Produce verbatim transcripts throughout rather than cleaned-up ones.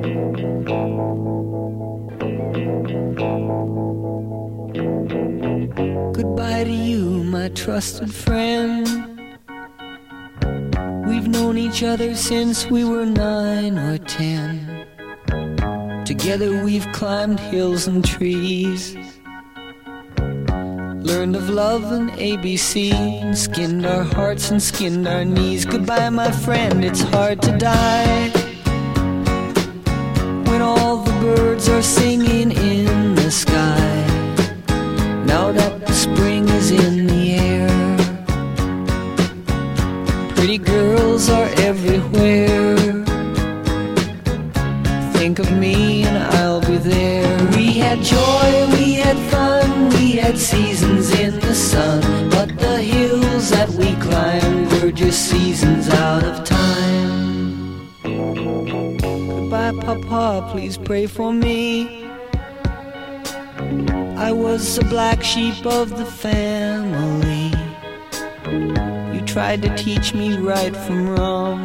Goodbye to you, my trusted friend. We've known each other since we were nine or ten. Together we've climbed hills and trees, learned of love and A B C, and skinned our hearts and skinned our knees. Goodbye, my friend, it's hard to die when all the birds are singing in the sky. Now that the spring is in the air, pretty girls are everywhere. Think of me and I'll be there. We had joy, we had fun, we had seasons in the sun, but the hills that we climbed were just seasons out of time. Goodbye, Papa, please pray for me. I was the black sheep of the family. You tried to teach me right from wrong.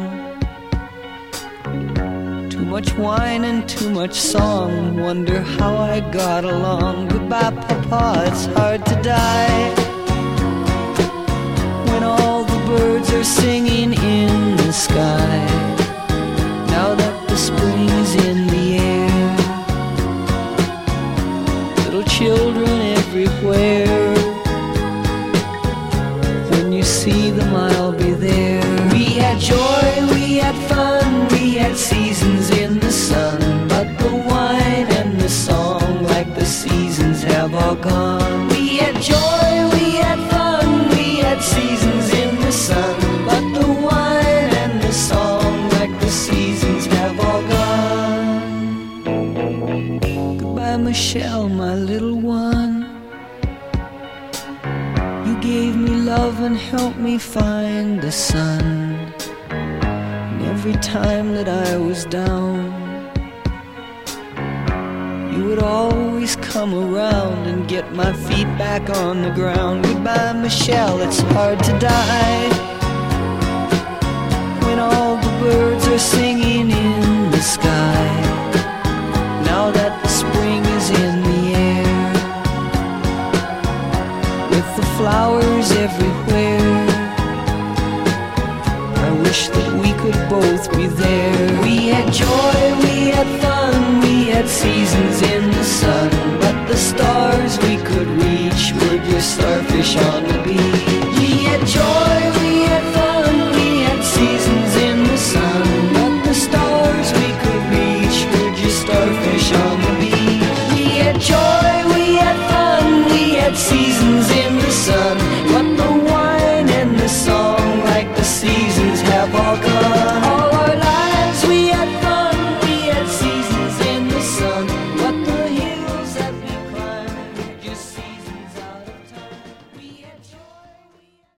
Too much wine and too much song, wonder how I got along. Goodbye, Papa, it's hard to die when all the birds are singing in the sky. Now that the spring is in the air, little children everywhere. When you see them, I'll be there. We had joy, we had fun, we had seasons in the sun, but the wine and the song, like the seasons, have all gone. We had joy, we had fun, we had seasons in the sun, but the wine and the song, like the seasons, have all gone. Goodbye, Michelle, my little one. You gave me love and helped me find the sun. And every time that I was down, you would always come around and get my feet back on the ground. Goodbye, Michelle, it's hard to die when all the birds are singing in the sky. Now that the spring is in the air, with the flowers everywhere, I wish that we could both be there. We had joy, we had fun, we had seasons in the sun, but the stars we could reach were just starfish on the beach. We had joy, we had fun, we had seasons in the sun, but the stars we could reach were just starfish on the beach. We had joy, we had fun, we had seasons in the sun, but the wine and the song, like the seasons, have all gone.